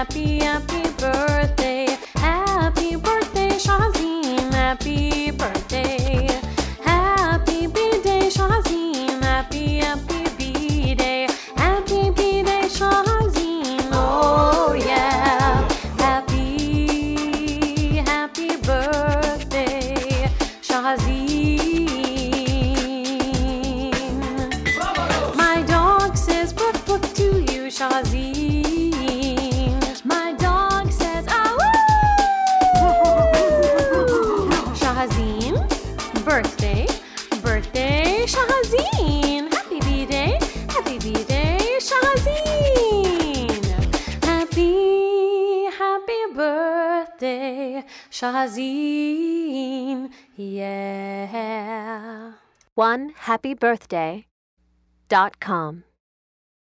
happy, happy birthday. Happy birthday, Shahazeen. Happy birthday. Happy B-Day, Shahazeen. Happy, happy B-Day. Happy B-Day, Shahazeen. Oh, yeah. Happy, happy birthday, Shahazeen. My dog says woof woof to you, Shahazeen. My dog says ah woo. Shahazeen, birthday, birthday, Shahazeen. Happy B-Day, Shahazeen. Happy, happy birthday, Shahazeen. Yeah. OneHappyBirthday.com